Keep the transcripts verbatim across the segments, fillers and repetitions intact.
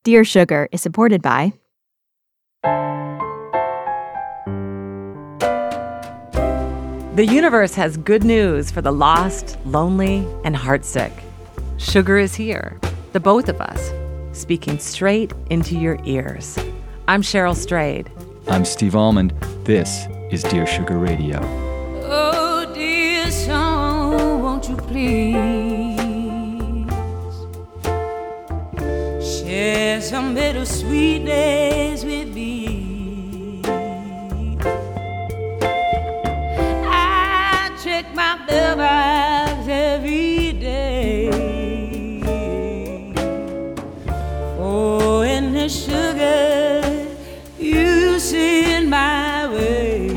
Dear Sugar is supported by The universe has good news for the lost, lonely, and heartsick. Sugar is here, the both of us, speaking straight into your ears. I'm Cheryl Strayed. I'm Steve Almond. This is Dear Sugar Radio. Oh, dear song, won't you please share some bittersweet days with me? I check my mailbox every day. Oh, and the sugar you send my way.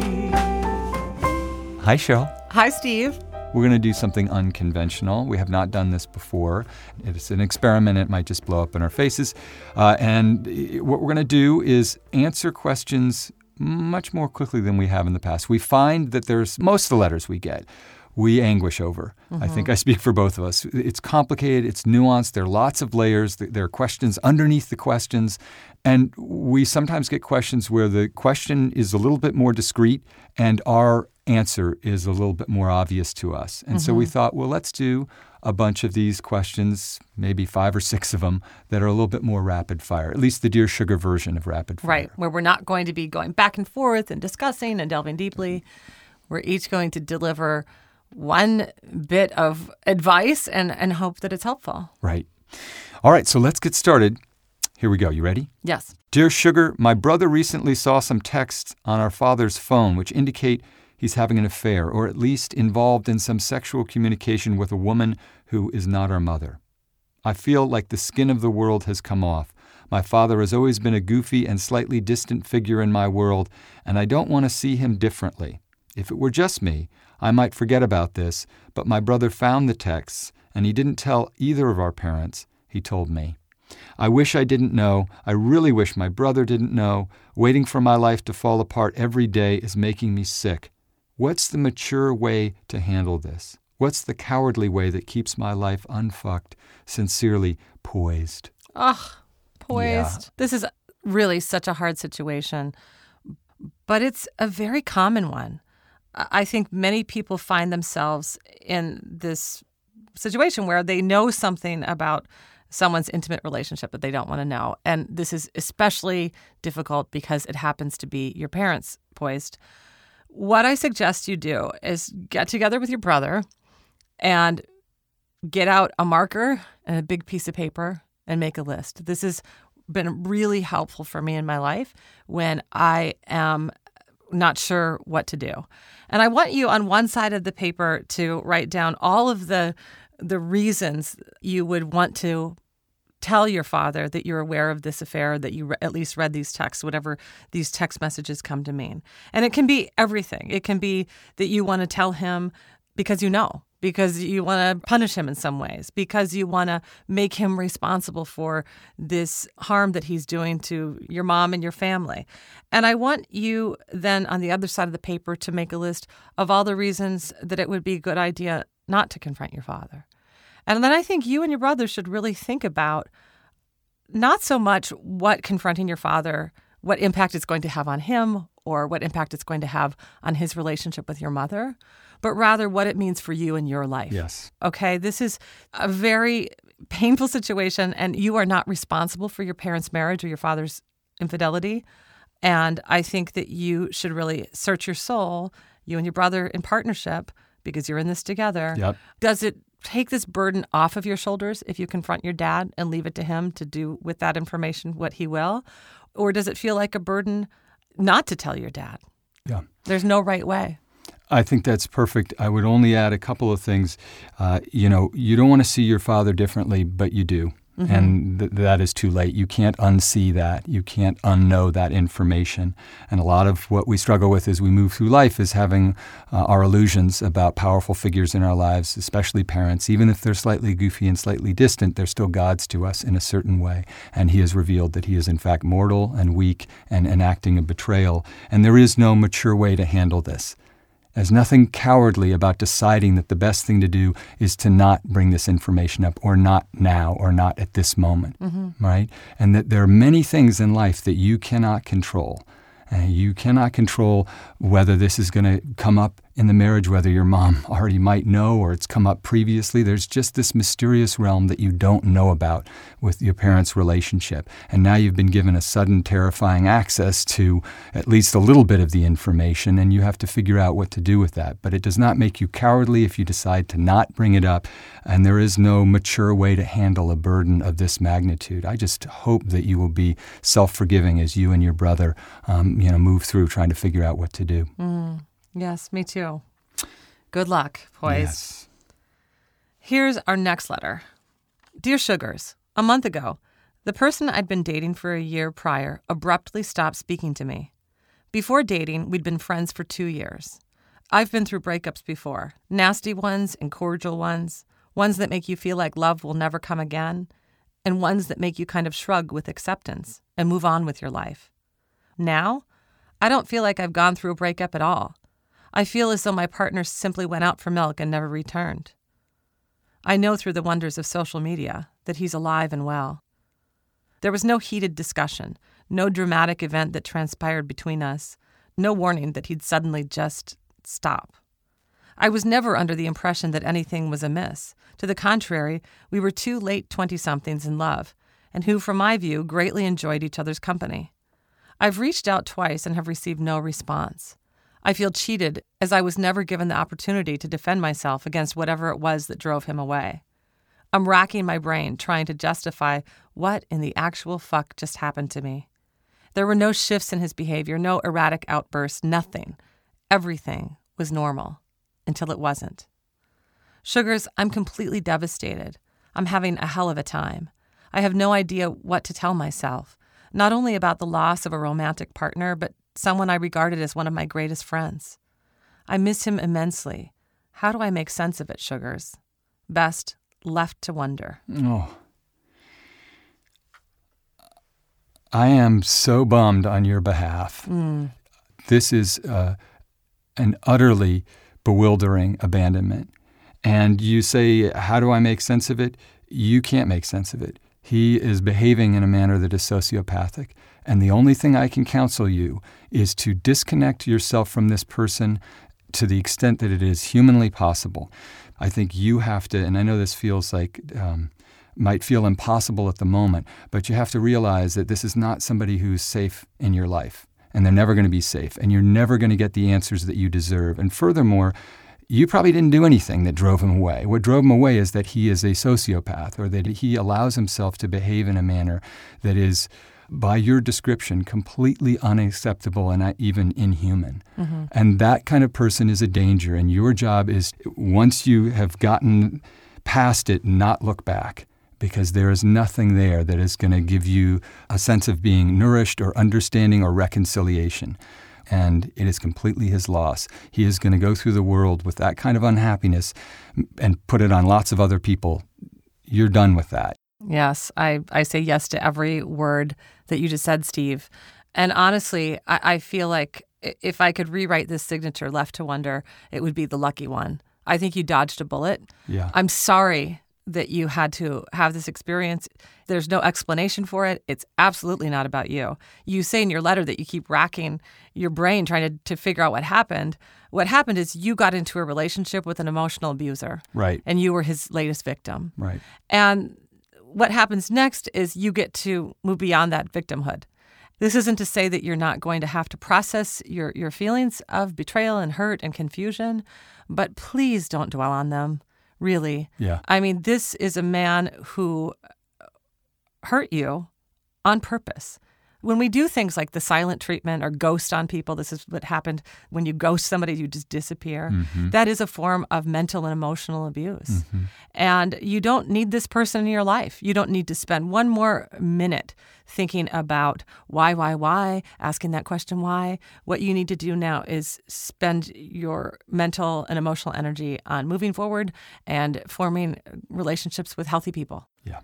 Hi, Cheryl. Hi, Steve. We're going to do something unconventional. We have not done this before. It's an experiment. It might just blow up in our faces. Uh, and what we're going to do is answer questions much more quickly than we have in the past. We find that there's most of the letters we get, we anguish over. Mm-hmm. I think I speak for both of us. It's complicated. It's nuanced. There are lots of layers. There are questions underneath the questions. And we sometimes get questions where the question is a little bit more discreet and our answer is a little bit more obvious to us. And mm-hmm. so we thought, well, let's do a bunch of these questions, maybe five or six of them, that are a little bit more rapid fire, at least the Dear Sugar version of rapid fire. Right, where we're not going to be going back and forth and discussing and delving deeply. We're each going to deliver one bit of advice and, and hope that it's helpful. Right. All right, so let's get started. Here we go. You ready? Yes. Dear Sugar, my brother recently saw some texts on our father's phone which indicate he's having an affair, or at least involved in some sexual communication with a woman who is not our mother. I feel like the skin of the world has come off. My father has always been a goofy and slightly distant figure in my world, and I don't want to see him differently. If it were just me, I might forget about this, but my brother found the texts, and he didn't tell either of our parents. He told me. I wish I didn't know. I really wish my brother didn't know. Waiting for my life to fall apart every day is making me sick. What's the mature way to handle this? What's the cowardly way that keeps my life unfucked? Sincerely, Poised. Ugh, Poised. Yeah. This is really such a hard situation, but it's a very common one. I think many people find themselves in this situation where they know something about someone's intimate relationship that they don't want to know. And this is especially difficult because it happens to be your parents, Poised. What I suggest you do is get together with your brother and get out a marker and a big piece of paper and make a list. This has been really helpful for me in my life when I am not sure what to do. And I want you on one side of the paper to write down all of the the reasons you would want to tell your father that you're aware of this affair, that you re- at least read these texts, whatever these text messages come to mean. And it can be everything. It can be that you want to tell him because you know, because you want to punish him in some ways, because you want to make him responsible for this harm that he's doing to your mom and your family. And I want you then on the other side of the paper to make a list of all the reasons that it would be a good idea not to confront your father. And then I think you and your brother should really think about not so much what confronting your father, what impact it's going to have on him or what impact it's going to have on his relationship with your mother, but rather what it means for you in your life. Yes. Okay, this is a very painful situation, and you are not responsible for your parents' marriage or your father's infidelity. And I think that you should really search your soul, you and your brother in partnership, because you're in this together. Yep. Does it take this burden off of your shoulders if you confront your dad and leave it to him to do with that information what he will? Or does it feel like a burden not to tell your dad? Yeah. There's no right way. I think that's perfect. I would only add a couple of things. Uh, you know, you don't want to see your father differently, but you do. Mm-hmm. And th- that is too late. You can't unsee that. You can't unknow that information. And a lot of what we struggle with as we move through life is having uh, our illusions about powerful figures in our lives, especially parents. Even if they're slightly goofy and slightly distant, they're still gods to us in a certain way. And he has revealed that he is in fact mortal and weak and enacting a betrayal. And there is no mature way to handle this. There's nothing cowardly about deciding that the best thing to do is to not bring this information up, or not now, or not at this moment, mm-hmm. right? And that there are many things in life that you cannot control. And you cannot control whether this is going to come up in the marriage, whether your mom already might know or it's come up previously. There's just this mysterious realm that you don't know about with your parents' relationship. And now you've been given a sudden, terrifying access to at least a little bit of the information, and you have to figure out what to do with that. But it does not make you cowardly if you decide to not bring it up, and there is no mature way to handle a burden of this magnitude. I just hope that you will be self-forgiving as you and your brother um, you know, move through trying to figure out what to do. Mm. Yes, me too. Good luck, boys. Yes. Here's our next letter. Dear Sugars, a month ago, the person I'd been dating for a year prior abruptly stopped speaking to me. Before dating, we'd been friends for two years. I've been through breakups before, nasty ones and cordial ones, ones that make you feel like love will never come again, and ones that make you kind of shrug with acceptance and move on with your life. Now, I don't feel like I've gone through a breakup at all. I feel as though my partner simply went out for milk and never returned. I know through the wonders of social media that he's alive and well. There was no heated discussion, no dramatic event that transpired between us, no warning that he'd suddenly just stop. I was never under the impression that anything was amiss. To the contrary, we were two late twenty-somethings in love, and who, from my view, greatly enjoyed each other's company. I've reached out twice and have received no response. I feel cheated, as I was never given the opportunity to defend myself against whatever it was that drove him away. I'm racking my brain trying to justify what in the actual fuck just happened to me. There were no shifts in his behavior, no erratic outbursts, nothing. Everything was normal, until it wasn't. Sugars, I'm completely devastated. I'm having a hell of a time. I have no idea what to tell myself, not only about the loss of a romantic partner, but someone I regarded as one of my greatest friends. I miss him immensely. How do I make sense of it, Sugars? Best, left to wonder. Oh. I am so bummed on your behalf. Mm. This is uh, an utterly bewildering abandonment. And you say, how do I make sense of it? You can't make sense of it. He is behaving in a manner that is sociopathic. And the only thing I can counsel you is to disconnect yourself from this person to the extent that it is humanly possible. I think you have to, and I know this feels like, um, might feel impossible at the moment, but you have to realize that this is not somebody who's safe in your life. And they're never going to be safe. And you're never going to get the answers that you deserve. And furthermore, you probably didn't do anything that drove him away. What drove him away is that he is a sociopath, or that he allows himself to behave in a manner that is, by your description, completely unacceptable and not even inhuman. Mm-hmm. And that kind of person is a danger. And your job is, once you have gotten past it, not look back, because there is nothing there that is going to give you a sense of being nourished or understanding or reconciliation. And it is completely his loss. He is going to go through the world with that kind of unhappiness and put it on lots of other people. You're done with that. Yes, I, I say yes to every word that you just said, Steve. And honestly, I, I feel like if I could rewrite this signature, left to wonder, it would be the lucky one. I think you dodged a bullet. Yeah. I'm sorry that you had to have this experience. There's no explanation for it. It's absolutely not about you. You say in your letter that you keep racking your brain trying to, to figure out what happened. What happened is you got into a relationship with an emotional abuser. Right. And you were his latest victim. Right. And what happens next is you get to move beyond that victimhood. This isn't to say that you're not going to have to process your, your feelings of betrayal and hurt and confusion, but please don't dwell on them. Really. Yeah. I mean, this is a man who hurt you on purpose. When we do things like the silent treatment or ghost on people, this is what happened when you ghost somebody, you just disappear. Mm-hmm. That is a form of mental and emotional abuse. Mm-hmm. And you don't need this person in your life. You don't need to spend one more minute thinking about why, why, why, asking that question why. What you need to do now is spend your mental and emotional energy on moving forward and forming relationships with healthy people. Yeah.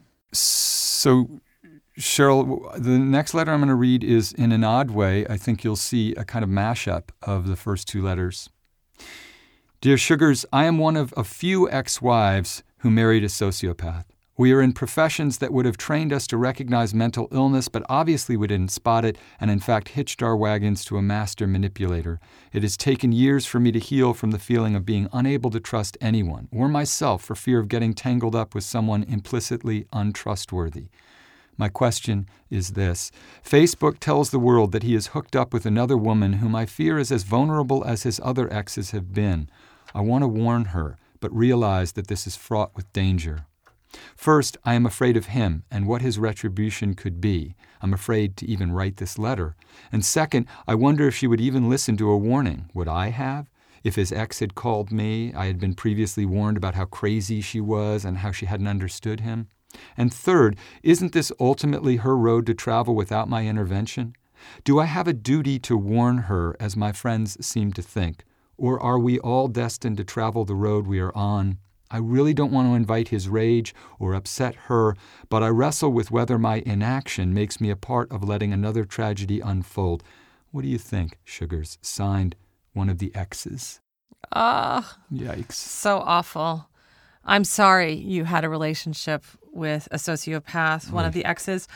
So, Cheryl, the next letter I'm going to read is, in an odd way, I think you'll see a kind of mashup of the first two letters. Dear Sugars, I am one of a few ex-wives who married a sociopath. We are in professions that would have trained us to recognize mental illness, but obviously we didn't spot it and in fact hitched our wagons to a master manipulator. It has taken years for me to heal from the feeling of being unable to trust anyone or myself for fear of getting tangled up with someone implicitly untrustworthy. My question is this. Facebook tells the world that he is hooked up with another woman whom I fear is as vulnerable as his other exes have been. I want to warn her, but realize that this is fraught with danger. First, I am afraid of him and what his retribution could be. I'm afraid to even write this letter. And second, I wonder if she would even listen to a warning. Would I have? If his ex had called me, I had been previously warned about how crazy she was and how she hadn't understood him. And third, isn't this ultimately her road to travel without my intervention? Do I have a duty to warn her, as my friends seem to think? Or are we all destined to travel the road we are on? I really don't want to invite his rage or upset her, but I wrestle with whether my inaction makes me a part of letting another tragedy unfold. What do you think, Sugars? Signed, one of the exes. Ah, Yikes. So awful. I'm sorry you had a relationship with a sociopath, one Right. of the exes.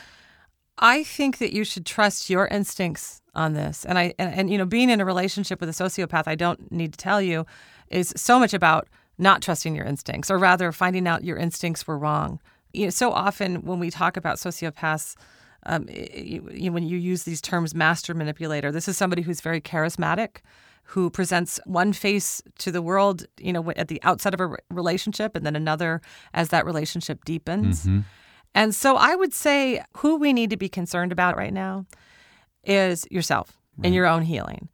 I think that you should trust your instincts on this. And I and, and you know, being in a relationship with a sociopath, I don't need to tell you, is so much about not trusting your instincts, or rather finding out your instincts were wrong. You know, so often when we talk about sociopaths, um, you, you, when you use these terms, master manipulator, this is somebody who's very charismatic, who presents one face to the world, you know, at the outset of a re- relationship, and then another as that relationship deepens. Mm-hmm. And so I would say who we need to be concerned about right now is yourself Right. and your own healing.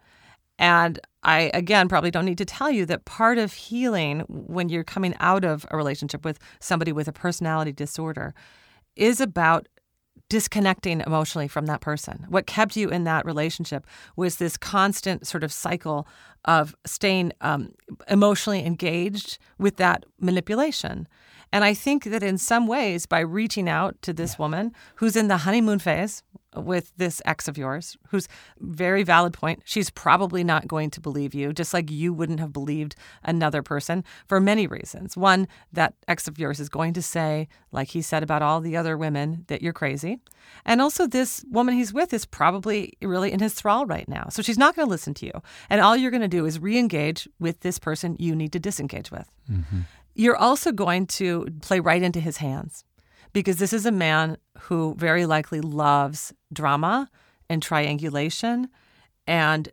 And I, again, probably don't need to tell you that part of healing when you're coming out of a relationship with somebody with a personality disorder is about disconnecting emotionally from that person. What kept you in that relationship was this constant sort of cycle of staying um, emotionally engaged with that manipulation. And I think that in some ways, by reaching out to this woman who's in the honeymoon phase with this ex of yours, who's very valid point, she's probably not going to believe you, just like you wouldn't have believed another person for many reasons. One, that ex of yours is going to say, like he said about all the other women, that you're crazy. And also this woman he's with is probably really in his thrall right now. So she's not going to listen to you. And all you're going to do is re-engage with this person you need to disengage with. Mm-hmm. You're also going to play right into his hands, because this is a man who very likely loves drama and triangulation and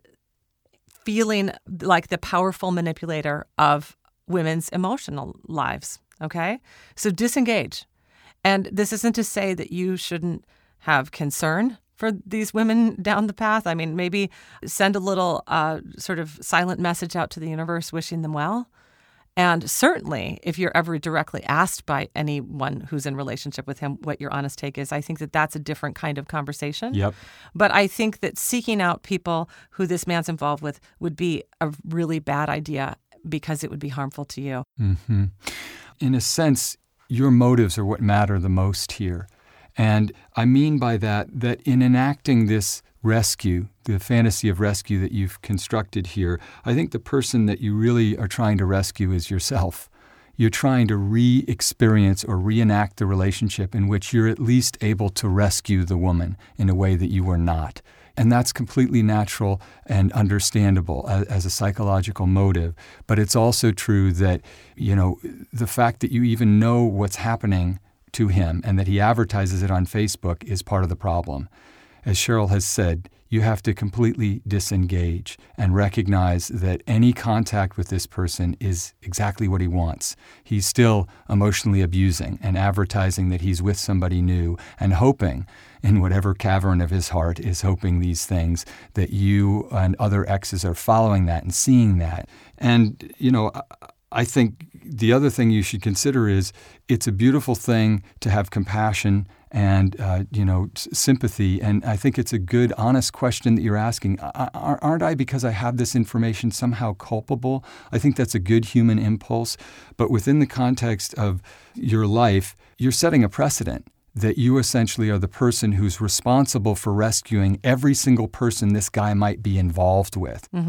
feeling like the powerful manipulator of women's emotional lives, okay? So disengage. And this isn't to say that you shouldn't have concern for these women down the path. I mean, maybe send a little uh, sort of silent message out to the universe wishing them well. And certainly, if you're ever directly asked by anyone who's in relationship with him what your honest take is, I think that that's a different kind of conversation. Yep. But I think that seeking out people who this man's involved with would be a really bad idea, because it would be harmful to you. Mm-hmm. In a sense, your motives are what matter the most here. And I mean by that, that in enacting this rescue, the fantasy of rescue that you've constructed here, I think the person that you really are trying to rescue is yourself. You're trying to re-experience or reenact the relationship in which you're at least able to rescue the woman in a way that you were not. And that's completely natural and understandable as, as a psychological motive. But it's also true that, you know, the fact that you even know what's happening to him and that he advertises it on Facebook is part of the problem. As Cheryl has said, you have to completely disengage and recognize that any contact with this person is exactly what he wants. He's still emotionally abusing and advertising that he's with somebody new and hoping, in whatever cavern of his heart is hoping these things, that you and other exes are following that and seeing that. And, you know, I think the other thing you should consider is it's a beautiful thing to have compassion and, uh, you know, sympathy. And I think it's a good, honest question that you're asking. Aren't I, because I have this information, somehow culpable? I think that's a good human impulse. But within the context of your life, you're setting a precedent that you essentially are the person who's responsible for rescuing every single person this guy might be involved with. Mm-hmm.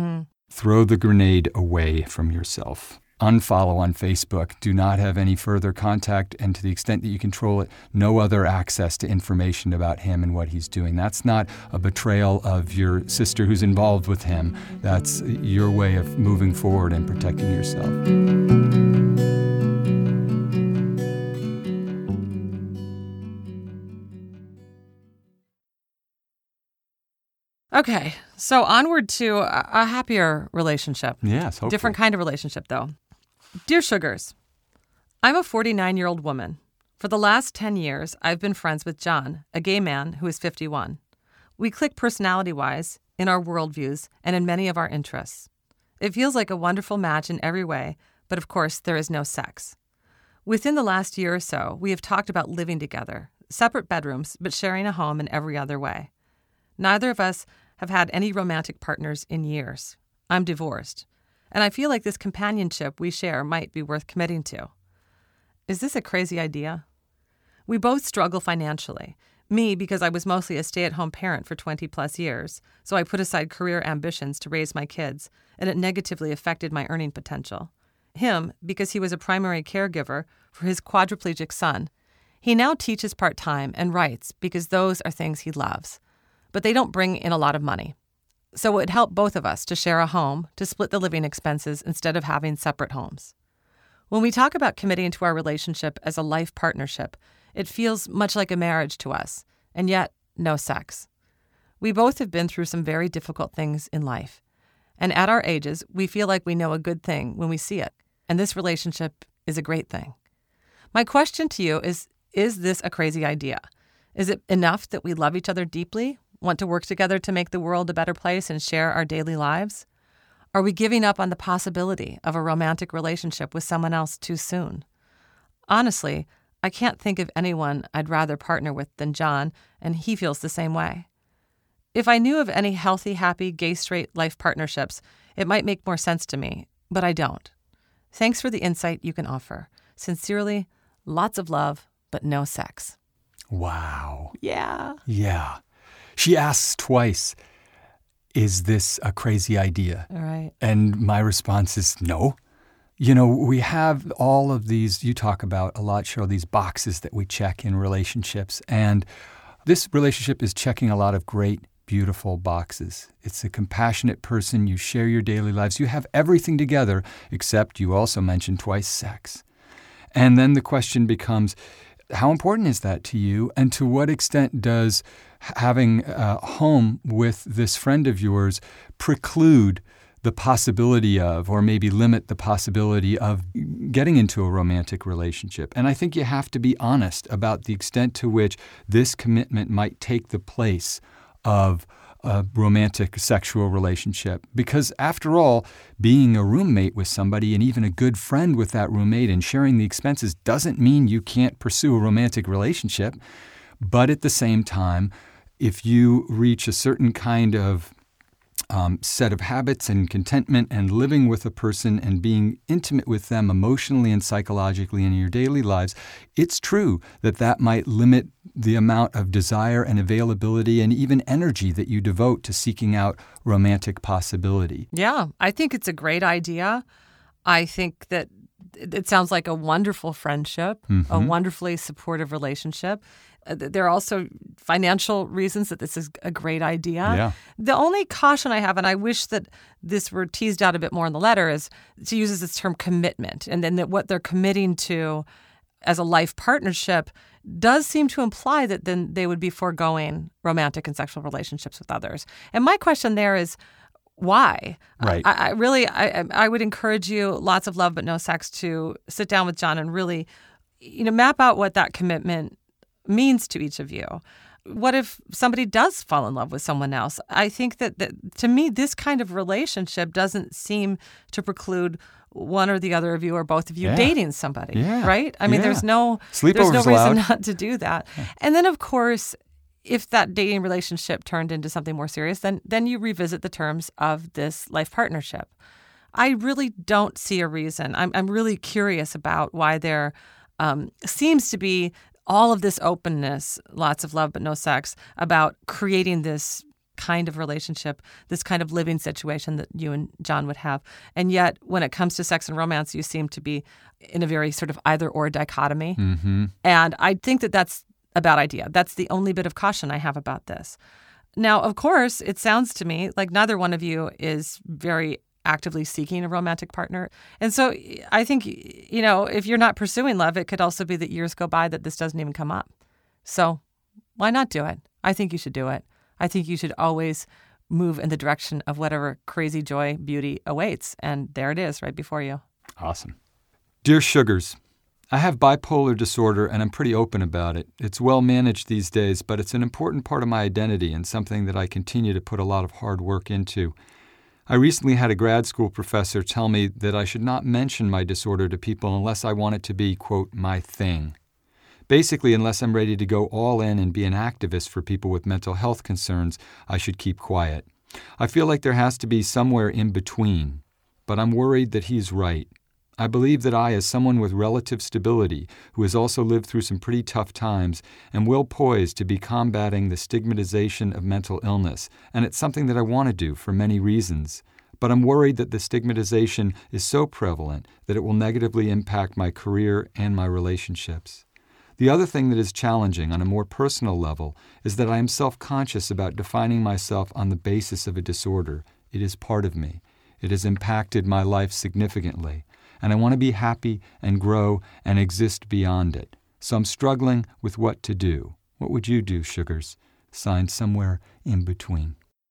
Throw the grenade away from yourself. Unfollow on Facebook. Do not have any further contact, and to the extent that you control it, no other access to information about him and what he's doing. That's not a betrayal of your sister who's involved with him. That's your way of moving forward and protecting yourself. Okay, so onward to a, a happier relationship. Yes, hopefully. Different kind of relationship, though. Dear Sugars, I'm a forty-nine-year-old woman. For the last ten years, I've been friends with John, a gay man who is fifty-one. We click personality-wise, in our worldviews, and in many of our interests. It feels like a wonderful match in every way, but of course, there is no sex. Within the last year or so, we have talked about living together, separate bedrooms, but sharing a home in every other way. Neither of us have had any romantic partners in years. I'm divorced, and I feel like this companionship we share might be worth committing to. Is this a crazy idea? We both struggle financially. Me, because I was mostly a stay-at-home parent for twenty plus years, so I put aside career ambitions to raise my kids, and it negatively affected my earning potential. Him, because he was a primary caregiver for his quadriplegic son. He now teaches part-time and writes because those are things he loves. But they don't bring in a lot of money. So it would help both of us to share a home, to split the living expenses instead of having separate homes. When we talk about committing to our relationship as a life partnership, it feels much like a marriage to us, and yet no sex. We both have been through some very difficult things in life. And at our ages, we feel like we know a good thing when we see it, and this relationship is a great thing. My question to you is, is this a crazy idea? Is it enough that we love each other deeply, want to work together to make the world a better place and share our daily lives? Are we giving up on the possibility of a romantic relationship with someone else too soon? Honestly, I can't think of anyone I'd rather partner with than John, and he feels the same way. If I knew of any healthy, happy, gay-straight life partnerships, it might make more sense to me, but I don't. Thanks for the insight you can offer. Sincerely, lots of love, but no sex. Wow. Yeah. Yeah. She asks twice, is this a crazy idea? All right. And my response is no. You know, we have all of these, you talk about a lot, Cheryl, these boxes that we check in relationships. And this relationship is checking a lot of great, beautiful boxes. It's a compassionate person. You share your daily lives. You have everything together, except you also mentioned twice sex. And then the question becomes, how important is that to you? And to what extent does having a home with this friend of yours preclude the possibility of, or maybe limit the possibility of getting into a romantic relationship? And I think you have to be honest about the extent to which this commitment might take the place of a romantic sexual relationship. Because after all, being a roommate with somebody and even a good friend with that roommate and sharing the expenses doesn't mean you can't pursue a romantic relationship. But at the same time, if you reach a certain kind of um, set of habits and contentment and living with a person and being intimate with them emotionally and psychologically in your daily lives, it's true that that might limit the amount of desire and availability and even energy that you devote to seeking out romantic possibility. Yeah, I think it's a great idea. I think that it sounds like a wonderful friendship, mm-hmm. a wonderfully supportive relationship. Uh, there are also financial reasons that this is a great idea. Yeah. The only caution I have, and I wish that this were teased out a bit more in the letter, is to use this term commitment, and then that what they're committing to as a life partnership does seem to imply that then they would be foregoing romantic and sexual relationships with others. And my question there is, why? Right. I, I really, I, I would encourage you, lots of love but no sex, to sit down with John and really, you know, map out what that commitment means to each of you. What if somebody does fall in love with someone else? I think that, that to me, this kind of relationship doesn't seem to preclude one or the other of you or both of you yeah. dating somebody, yeah. right? I mean, yeah. there's no Sleepovers there's no reason allowed. not to do that. Yeah. And then, of course, if that dating relationship turned into something more serious, then then you revisit the terms of this life partnership. I really don't see a reason. I'm I'm really curious about why there um, seems to be all of this openness, lots of love but no sex, about creating this kind of relationship, this kind of living situation that you and John would have. And yet, when it comes to sex and romance, you seem to be in a very sort of either-or dichotomy. Mm-hmm. And I think that that's a bad idea. That's the only bit of caution I have about this. Now, of course, it sounds to me like neither one of you is very actively seeking a romantic partner. And so I think, you know, if you're not pursuing love, it could also be that years go by that this doesn't even come up. So why not do it? I think you should do it. I think you should always move in the direction of whatever crazy joy, beauty awaits. And there it is right before you. Awesome. Dear Sugars, I have bipolar disorder and I'm pretty open about it. It's well managed these days, but it's an important part of my identity and something that I continue to put a lot of hard work into. I recently had a grad school professor tell me that I should not mention my disorder to people unless I want it to be, quote, my thing. Basically, unless I'm ready to go all in and be an activist for people with mental health concerns, I should keep quiet. I feel like there has to be somewhere in between, but I'm worried that he's right. I believe that I, as someone with relative stability, who has also lived through some pretty tough times, am well poised to be combating the stigmatization of mental illness, and it's something that I want to do for many reasons. But I'm worried that the stigmatization is so prevalent that it will negatively impact my career and my relationships. The other thing that is challenging on a more personal level is that I am self-conscious about defining myself on the basis of a disorder. It is part of me. It has impacted my life significantly. And I want to be happy and grow and exist beyond it. So I'm struggling with what to do. What would you do, Sugars? Signed, Somewhere in Between.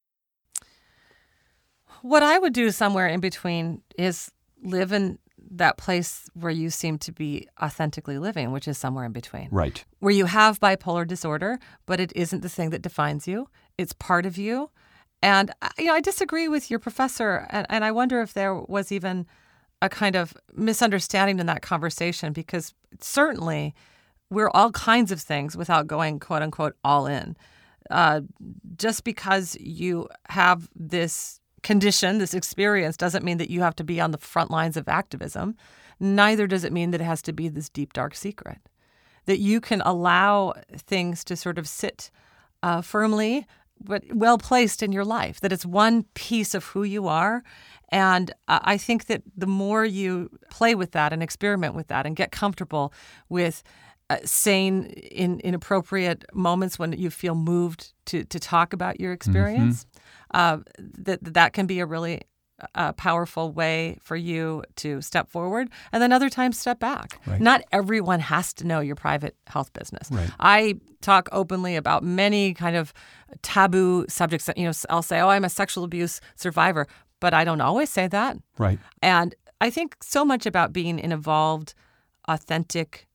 What I would do somewhere in between is live in that place where you seem to be authentically living, which is somewhere in between. Right. Where you have bipolar disorder, but it isn't the thing that defines you. It's part of you. And you know, I disagree with your professor, and, and I wonder if there was even a kind of misunderstanding in that conversation, because certainly we're all kinds of things without going, quote unquote, all in. Uh, just because you have this condition, this experience, doesn't mean that you have to be on the front lines of activism. Neither does it mean that it has to be this deep, dark secret. That you can allow things to sort of sit uh, firmly, but well placed in your life, that it's one piece of who you are. And uh, I think that the more you play with that and experiment with that and get comfortable with uh, saying in inappropriate moments when you feel moved to, to talk about your experience, mm-hmm. uh, that that can be a really uh, powerful way for you to step forward, and then other times step back. Right. Not everyone has to know your private health business. Right. I talk openly about many kind of taboo subjects. That, you know, I'll say, "Oh, I'm a sexual abuse survivor," but I don't always say that. Right. And I think so much about being an evolved, authentic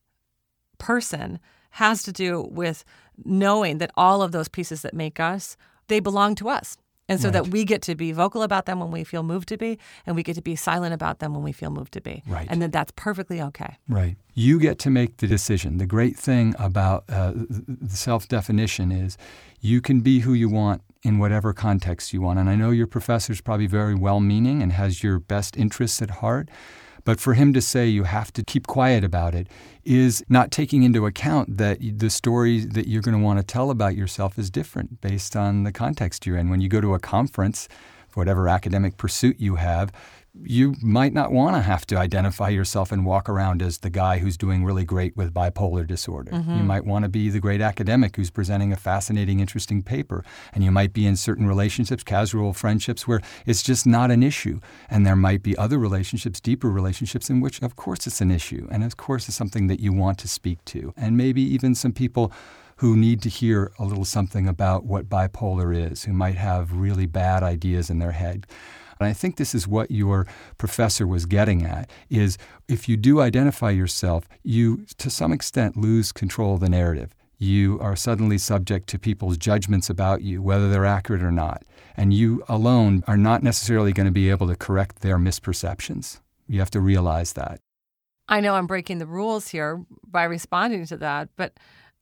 person has to do with knowing that all of those pieces that make us, they belong to us. And so right. that we get to be vocal about them when we feel moved to be, and we get to be silent about them when we feel moved to be. Right. And that that's perfectly okay. Right. You get to make the decision. The great thing about uh, the self-definition is you can be who you want in whatever context you want. And I know your professor's probably very well-meaning and has your best interests at heart. But for him to say you have to keep quiet about it is not taking into account that the story that you're going to want to tell about yourself is different based on the context you're in. When you go to a conference, for whatever academic pursuit you have, you might not want to have to identify yourself and walk around as the guy who's doing really great with bipolar disorder. Mm-hmm. You might want to be the great academic who's presenting a fascinating, interesting paper. And you might be in certain relationships, casual friendships, where it's just not an issue. And there might be other relationships, deeper relationships, in which, of course, it's an issue. And of course, it's something that you want to speak to. And maybe even some people who need to hear a little something about what bipolar is, who might have really bad ideas in their head. And I think this is what your professor was getting at, is if you do identify yourself, you, to some extent, lose control of the narrative. You are suddenly subject to people's judgments about you, whether they're accurate or not. And you alone are not necessarily going to be able to correct their misperceptions. You have to realize that. I know I'm breaking the rules here by responding to that, but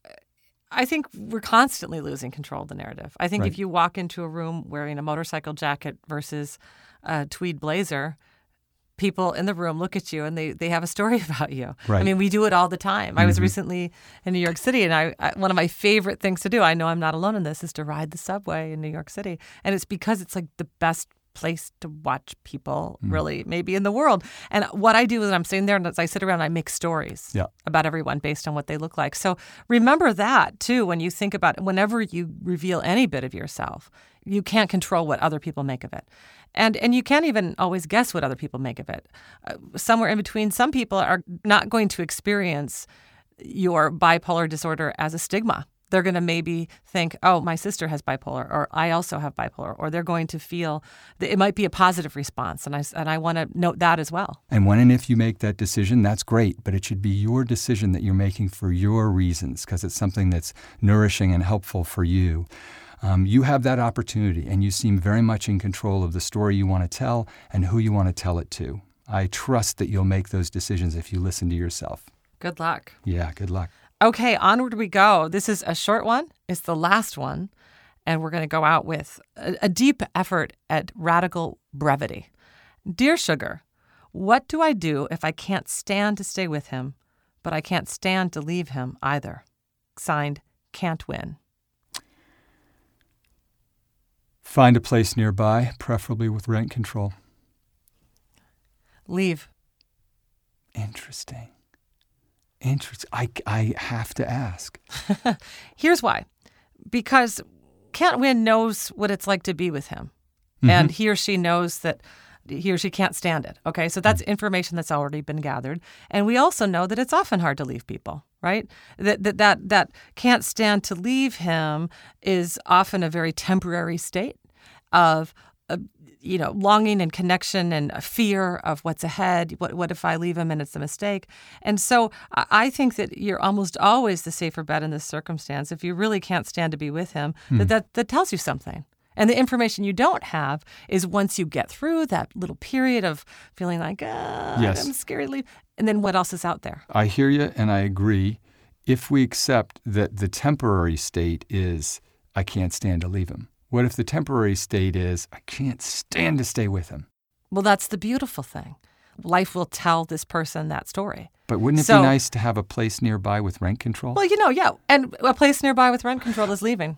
I think we're constantly losing control of the narrative. I think Right. if you walk into a room wearing a motorcycle jacket versus a tweed blazer, people in the room look at you and they, they have a story about you. Right. I mean, we do it all the time. I was mm-hmm. recently in New York City, and I, I one of my favorite things to do, I know I'm not alone in this, is to ride the subway in New York City. And it's because it's like the best place to watch people mm. really maybe in the world. And what I do is I'm sitting there and as I sit around, I make stories yeah. about everyone based on what they look like. So remember that too when you think about whenever you reveal any bit of yourself, you can't control what other people make of it. And and you can't even always guess what other people make of it. Uh, somewhere in between, some people are not going to experience your bipolar disorder as a stigma. They're going to maybe think, oh, my sister has bipolar, or I also have bipolar, or they're going to feel that it might be a positive response. And I, and I want to note that as well. And when and if you make that decision, that's great, but it should be your decision that you're making for your reasons, because it's something that's nourishing and helpful for you. Um, you have that opportunity, and you seem very much in control of the story you want to tell and who you want to tell it to. I trust that you'll make those decisions if you listen to yourself. Good luck. Yeah, good luck. Okay, onward we go. This is a short one. It's the last one. And we're going to go out with a, a deep effort at radical brevity. Dear Sugar, what do I do if I can't stand to stay with him, but I can't stand to leave him either? Signed, Can't Win. Find a place nearby, preferably with rent control. Leave. Interesting. Interesting. I, I have to ask. Here's why. Because Can't Win knows what it's like to be with him. Mm-hmm. And he or she knows that he or she can't stand it. Okay, so that's mm-hmm. information that's already been gathered. And we also know that it's often hard to leave people, right? That that that, that can't stand to leave him is often a very temporary state of uh, you know, longing and connection and a fear of what's ahead. What what if I leave him and it's a mistake? And so I think that you're almost always the safer bet in this circumstance. If you really can't stand to be with him, hmm. that, that that tells you something. And the information you don't have is once you get through that little period of feeling like, ah, yes. I'm scared to leave, and then what else is out there? I hear you and I agree. If we accept that the temporary state is, I can't stand to leave him. What if the temporary state is, I can't stand to stay with him? Well, that's the beautiful thing. Life will tell this person that story. But wouldn't it so, be nice to have a place nearby with rent control? Well, you know, yeah. And a place nearby with rent control is leaving.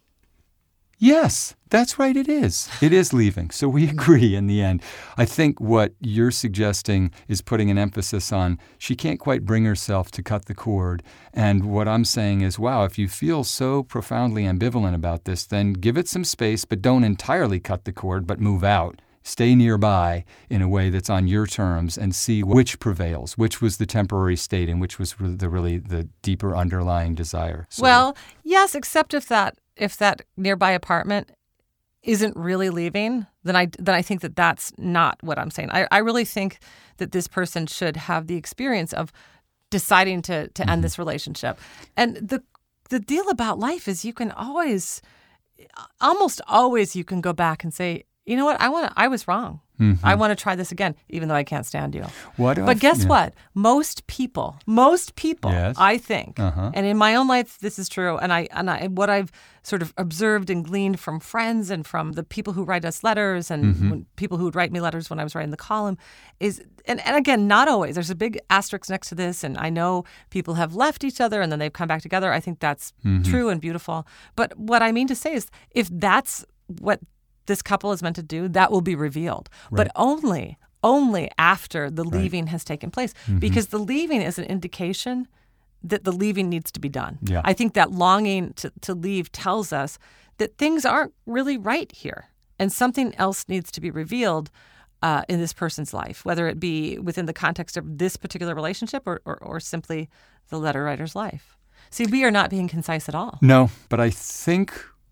Yes, that's right, it is. It is leaving. So we agree in the end. I think what you're suggesting is putting an emphasis on she can't quite bring herself to cut the cord. And what I'm saying is, wow, if you feel so profoundly ambivalent about this, then give it some space, but don't entirely cut the cord, but move out. Stay nearby in a way that's on your terms and see which prevails, which was the temporary state and which was the really the deeper underlying desire. So, well, yes, except if that if that nearby apartment isn't really leaving, then I then I think that that's not what I'm saying. I, I really think that this person should have the experience of deciding to to mm-hmm. end this relationship. And the the deal about life is you can always, almost always, you can go back and say, you know what, I want to, I was wrong. Mm-hmm. I want to try this again, even though I can't stand you. What but if, guess yeah. what? Most people, most people, yes. I think, uh-huh. and in my own life, this is true. And I and I, what I've sort of observed and gleaned from friends and from the people who write us letters and mm-hmm. when, people who would write me letters when I was writing the column is, and, and again, not always. There's a big asterisk next to this. And I know people have left each other and then they've come back together. I think that's mm-hmm. true and beautiful. But what I mean to say is, if that's what this couple is meant to do, that will be revealed. Right. But only, only after the leaving right. has taken place. Mm-hmm. Because the leaving is an indication that the leaving needs to be done. Yeah. I think that longing to, to leave tells us that things aren't really right here. And something else needs to be revealed uh, in this person's life, whether it be within the context of this particular relationship or, or, or simply the letter writer's life. See, we are not being concise at all. No, but I think...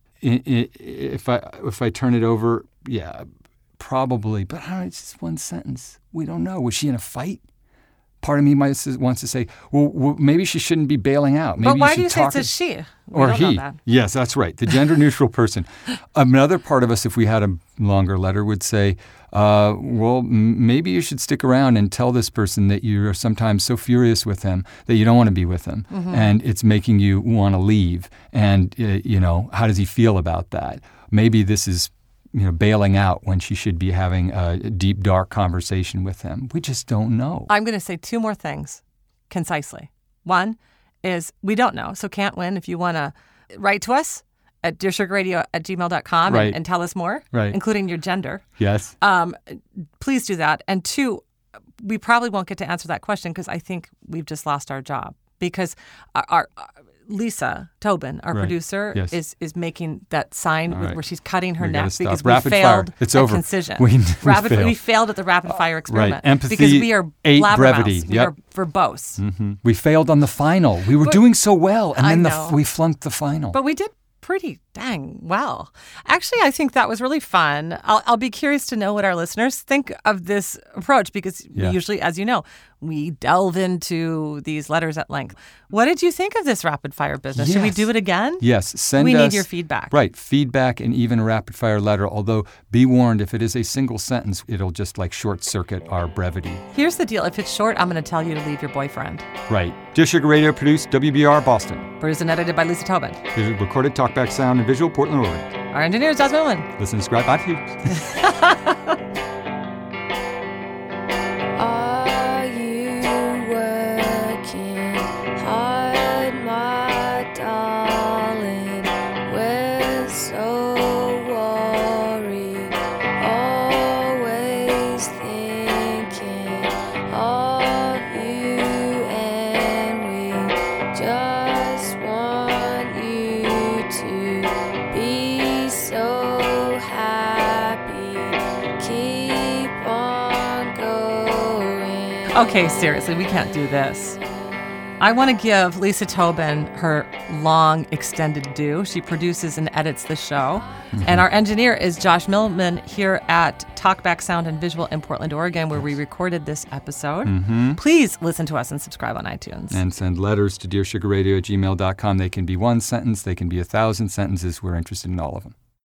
If I if I turn it over, yeah, probably. But I don't know, it's just one sentence. We don't know. Was she in a fight? Part of me might wants to say, well, well maybe she shouldn't be bailing out. Maybe but why you do you say it's a she? We or don't he. Know that. Yes, that's right. The gender-neutral person. Another part of us, if we had a longer letter, would say, uh, well, m- maybe you should stick around and tell this person that you're sometimes so furious with him that you don't want to be with him. Mm-hmm. And it's making you want to leave. And, uh, you know, how does he feel about that? Maybe this is you know, bailing out when she should be having a deep, dark conversation with him. We just don't know. I'm going to say two more things concisely. One is we don't know, so can't win. If you want to write to us at dear sugar radio at gmail dot com Right. and, and tell us more, Right. including your gender, Yes. um, please do that. And two, we probably won't get to answer that question because I think we've just lost our job because our, our Lisa Tobin, our Right. producer, Yes. is is making that sign All with, right. where she's cutting her We gotta neck stop. because Rapid we fire. failed It's at over. concision. We- we rapid, failed. we failed at the rapid fire experiment. Empathy because we are ate blabbermouths. brevity. We Yep. are verbose. Mhm. We failed on the final. We were But- doing so well, and I then the, know. we flunked the final. But we did pretty dang well. Actually, I think that was really fun. I'll, I'll be curious to know what our listeners think of this approach because Yeah. we usually, as you know, we delve into these letters at length. What did you think of this rapid fire business? Should we Yes. do it again? Yes, send We us, need your feedback. Right, feedback and even a rapid fire letter. Although, be warned, if it is a single sentence, it'll just like short circuit our brevity. Here's the deal. If it's short, I'm going to tell you to leave your boyfriend. Right. Dear Sugar Radio produced W B R Boston. Produced and edited by Lisa Tobin. This is recorded talkback sound and visual Portland, Oregon. Our engineer is Jasmine Wynn. Listen, subscribe, iTunes. Are you working hard, my darling? We're so worried, always thinking of you, and we just want you to be so happy. Keep on going. Okay, seriously, we can't do this. I want to give Lisa Tobin her long extended due. She produces and edits the show. And our engineer is Josh Millman here at Talkback Sound and Visual in Portland, Oregon, where we recorded this episode. Please listen to us and subscribe on iTunes. And send letters to dear sugar radio at gmail dot com. They can be one sentence, they can be a thousand sentences. We're interested in all of them.